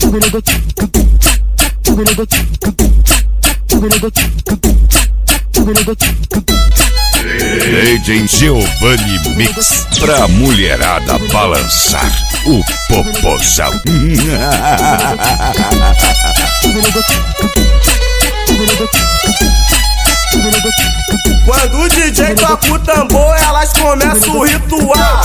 DJ Giovanni Mix pra mulherada balançar o popozão. Quando o DJ toca o tambor, elas começam o ritual.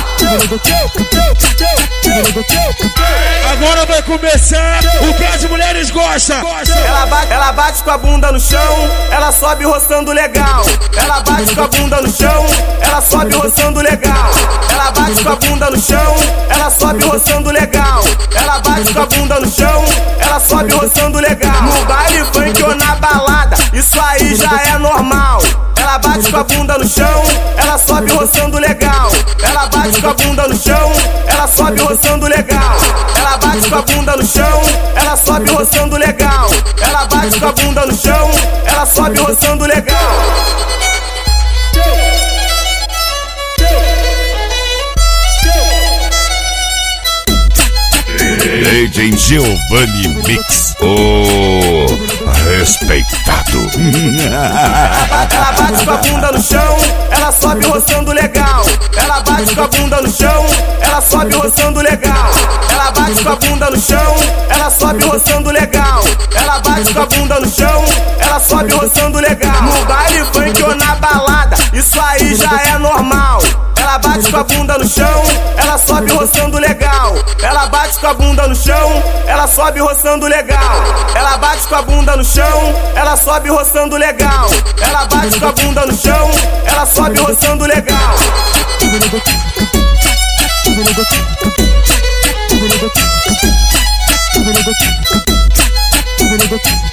Agora vai começar o que as mulheres gostam. Ela bate com a bunda no chão, ela sobe roçando legal. Ela bate com a bunda no chão, ela sobe roçando legal. Ela bate com a bunda no chão, ela sobe roçando legal. Ela bate com a bunda no chão, ela sobe roçando legal. No baile funk ou na balada, isso aí já é normal. Ela bate com a bunda no chão, ela sobe roçando legal. Ela bate com a bunda no chão, ela sobe roçando legal. Ela bate com a bunda no chão, ela sobe roçando legal. Ela bate com a bunda no chão, ela sobe roçando legal. DJ Giovanni Mix, o respeitado. Ela bate com a bunda no chão, ela sobe roçando legal. Ela bate com a bunda no chão, ela sobe roçando legal. Ela bate com a bunda no chão, ela sobe roçando legal. Ela bate com a bunda no chão, ela sobe roçando legal. No baile funk ou na balada, isso aí já é normal. Ela bate com a bunda no chão, ela sobe roçando legal. Ela bate com a bunda no chão, ela sobe roçando legal. Ela bate com a bunda no chão, ela sobe roçando legal. Ela bate com a bunda no chão, ela sobe roçando legal. Thank you.